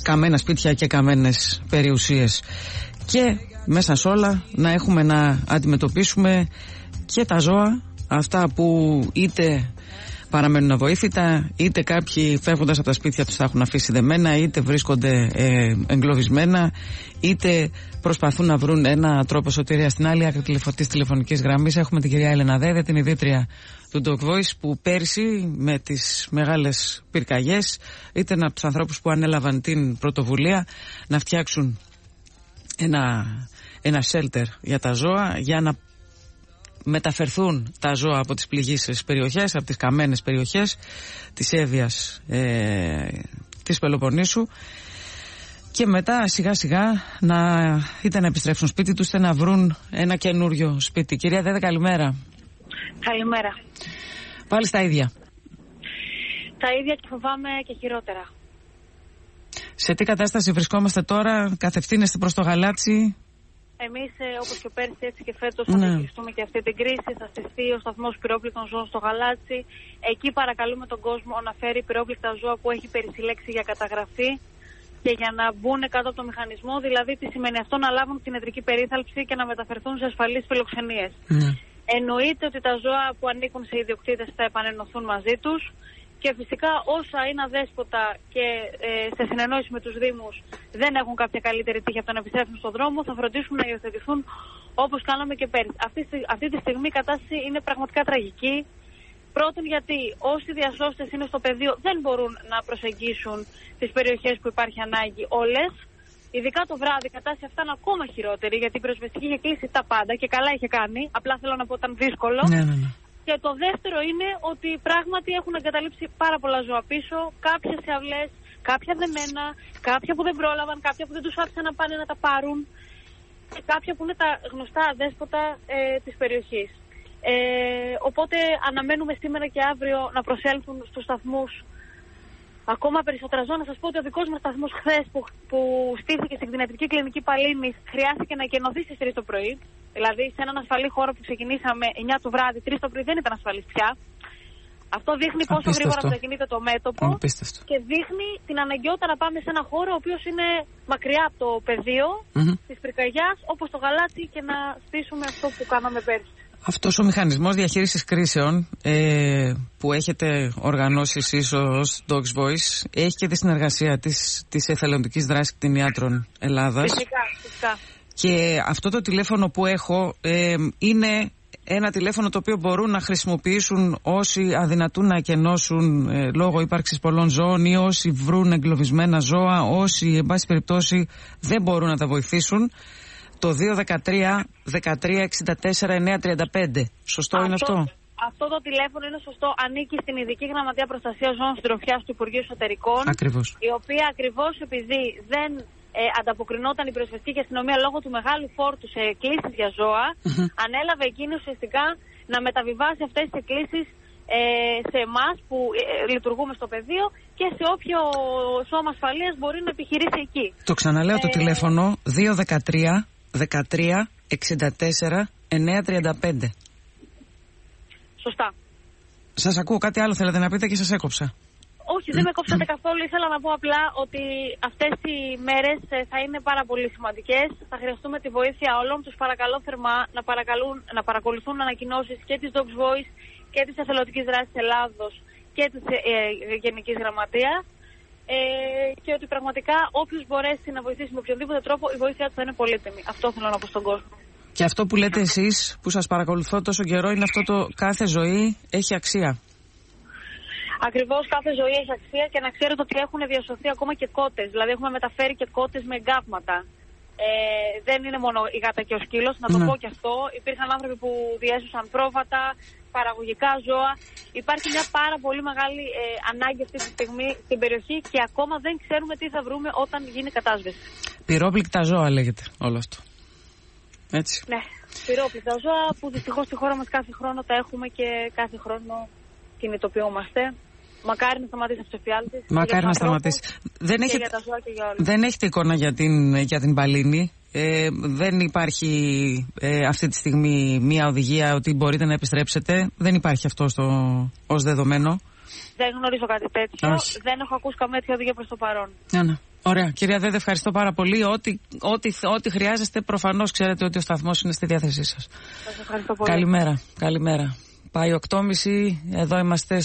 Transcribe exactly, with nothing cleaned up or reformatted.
καμένα σπίτια και καμένες περιουσίες. Και μέσα σε όλα να έχουμε να αντιμετωπίσουμε και τα ζώα, αυτά που είτε παραμένουν αβοήθητα, είτε κάποιοι φεύγοντας από τα σπίτια τους τα έχουν αφήσει δεμένα, είτε βρίσκονται ε, εγκλωβισμένα, είτε προσπαθούν να βρουν ένα τρόπο σωτηρίας. Στην άλλη άκρη της τηλεφωνικής γραμμής έχουμε την κυρία Έλενα Δέδε, την ιδρύτρια του Dog Voice, που πέρσι με τις μεγάλες πυρκαγιές ήταν από τους ανθρώπους που ανέλαβαν την πρωτοβουλία να φτιάξουν ένα, ένα shelter για τα ζώα, για να μεταφερθούν τα ζώα από τις πληγήσεις περιοχές, από τις καμένες περιοχές της Εύβοιας, ε, της Πελοποννήσου, και μετά σιγά σιγά να είτε να επιστρέψουν σπίτι τους είτε να βρουν ένα καινούριο σπίτι. Κυρία Δέδε, καλημέρα. Καλημέρα. Πάλι στα ίδια. Τα ίδια και φοβάμαι και χειρότερα. Σε τι κατάσταση βρισκόμαστε τώρα, κατευθύνεστε προς το Γαλάτσι? Εμείς, όπως και πέρσι, έτσι και φέτος, θα διαχειριστούμε και αυτή την κρίση. Θα στηθεί ο σταθμός πυρόπληκτων ζώων στο Γαλάτσι. Εκεί παρακαλούμε τον κόσμο να φέρει πυρόπληκτα ζώα που έχει περισυλλέξει για καταγραφή και για να μπουν κάτω από το μηχανισμό. Δηλαδή, τι σημαίνει αυτό? Να λάβουν την ιατρική περίθαλψη και να μεταφερθούν σε ασφαλείς φιλοξενίες. Mm. Εννοείται ότι τα ζώα που ανήκουν σε ιδιοκτήτες θα επανενωθούν μαζί τους. Και φυσικά όσα είναι αδέσποτα και ε, σε συνεννόηση με τους Δήμους δεν έχουν κάποια καλύτερη τύχη από το να επιστρέψουν στον δρόμο, θα φροντίσουν να υιοθετηθούν όπως κάναμε και πέρυσι. Αυτή, αυτή τη στιγμή η κατάσταση είναι πραγματικά τραγική. Πρώτον, γιατί όσοι διασώστες είναι στο πεδίο δεν μπορούν να προσεγγίσουν τις περιοχές που υπάρχει ανάγκη όλες. Ειδικά το βράδυ η κατάσταση αυτά είναι ακόμα χειρότερη, γιατί η πυροσβεστική είχε κλείσει τα πάντα και καλά είχε κάνει. Απλά θέλω να πω ότι ήταν δύσκολο. Ναι, ναι, ναι. Και το δεύτερο είναι ότι πράγματι έχουν εγκαταλείψει πάρα πολλά ζώα πίσω, κάποιες σε αυλές, κάποια δεμένα, κάποια που δεν πρόλαβαν, κάποια που δεν τους άφησαν να πάνε να τα πάρουν, και κάποια που είναι τα γνωστά αδέσποτα ε, της περιοχής. Ε, οπότε αναμένουμε σήμερα και αύριο να προσέλθουν στους σταθμούς ακόμα περισσότερα ζώα. Να σας πω ότι ο δικός μας σταθμός χθες που, που στήθηκε στην κτηνιατρική κλινική Παλίνης χρειάστηκε να εκενωθεί στις τρεις το πρωί. Δηλαδή σε έναν ασφαλή χώρο που ξεκινήσαμε εννιά το βράδυ, τρεις το πρωί δεν ήταν ασφαλής πια. Αυτό δείχνει πόσο Απίστευτο. γρήγορα μετακινείται το μέτωπο. Απίστευτο. Και δείχνει την αναγκαιότητα να πάμε σε ένα χώρο ο οποίος είναι μακριά από το πεδίο mm-hmm. της πυρκαγιάς, όπως το Γαλάτσι, και να στήσουμε αυτό που κάναμε πέρσι. Αυτός ο μηχανισμός διαχείρισης κρίσεων ε, που έχετε οργανώσει εσείς ως Dog Voice έχει και τη συνεργασία της, της εθελοντικής δράσης κτηνιάτρων Ελλάδας. Φυσικά, φυσικά. Και αυτό το τηλέφωνο που έχω ε, είναι ένα τηλέφωνο το οποίο μπορούν να χρησιμοποιήσουν όσοι αδυνατούν να εκενώσουν ε, λόγω ύπαρξης πολλών ζώων, ή όσοι βρουν εγκλωβισμένα ζώα, όσοι εν πάση περιπτώσει δεν μπορούν να τα βοηθήσουν. Το δύο δεκατρία δεκατρία εξήντα τέσσερα εννιακόσια τριάντα πέντε. Σωστό αυτό, είναι αυτό? Αυτό το τηλέφωνο είναι σωστό. Ανήκει στην Ειδική Γραμματεία Προστασίας Ζώων Συντροφιάς του Υπουργείου Εσωτερικών. Ακριβώς. Η οποία ακριβώς επειδή δεν ε, ανταποκρινόταν η πυροσβεστική και αστυνομία λόγω του μεγάλου φόρτου σε εκκλήσεις για ζώα, mm-hmm. ανέλαβε εκείνη ουσιαστικά να μεταβιβάσει αυτές τις εκκλήσεις ε, σε εμάς που ε, λειτουργούμε στο πεδίο και σε όποιο σώμα ασφαλείας μπορεί να επιχειρήσει εκεί. Το ξαναλέω ε, το τηλέφωνο δύο δεκατρία δεκατρία εξήντα τέσσερα εννιακόσια τριάντα πέντε. Σωστά. Σας ακούω, κάτι άλλο θέλετε να πείτε και σας έκοψα? Όχι, δεν με κόψατε καθόλου. Ήθελα να πω απλά ότι αυτές οι μέρες θα είναι πάρα πολύ σημαντικές. Θα χρειαστούμε τη βοήθεια όλων. Τους παρακαλώ θερμά να, παρακαλούν, να παρακολουθούν ανακοινώσεις και της Dog Voice και της Εθελοντικής Δράσης Ελλάδος και της ε, ε, Γενικής Γραμματείας. Ε, και ότι πραγματικά όποιος μπορέσει να βοηθήσει με οποιονδήποτε τρόπο, η βοήθειά του θα είναι πολύτιμη. Αυτό θέλω να πω στον κόσμο. Και αυτό που λέτε εσείς, που σας παρακολουθώ τόσο καιρό, είναι αυτό το κάθε ζωή έχει αξία. Ακριβώς, κάθε ζωή έχει αξία, και να ξέρετε ότι έχουν διασωθεί ακόμα και κότες. Δηλαδή έχουμε μεταφέρει και κότες με εγκάβματα. Ε, δεν είναι μόνο η γάτα και ο σκύλος, να το ναι. πω και αυτό. Υπήρχαν άνθρωποι που διέσωσαν πρόβατα, παραγωγικά ζώα. Υπάρχει μια πάρα πολύ μεγάλη ε, ανάγκη αυτή τη στιγμή στην περιοχή και ακόμα δεν ξέρουμε τι θα βρούμε όταν γίνει κατάσβεση. Πυρόπληκτα ζώα λέγεται όλο αυτό. Έτσι. Ναι, πυρόπληκτα ζώα που δυστυχώς στη χώρα μας κάθε χρόνο τα έχουμε και κάθε χρόνο κινητοποιούμαστε. Μακάρι να σταματήσει αυτό ο εφιάλτης. Μακάρι να σταματήσει. Δεν, έχετε... δεν έχετε εικόνα για την, για την Παλίνη. Ε, δεν υπάρχει ε, αυτή τη στιγμή μία οδηγία ότι μπορείτε να επιστρέψετε. Δεν υπάρχει αυτό στο, ως δεδομένο. Δεν γνωρίζω κάτι τέτοιο. Όχι. Δεν έχω ακούσει καμία τέτοια οδηγία προς το παρόν. Ναι, ναι. Ωραία. Κυρία Δέδε, ευχαριστώ πάρα πολύ. Ό,τι, ό,τι, ό,τι χρειάζεστε, προφανώς ξέρετε ότι ο σταθμός είναι στη διάθεσή σας. Σας ευχαριστώ πολύ. Καλημέρα. Καλημέρα. Πάει οκτώ και μισή, εδώ είμαστε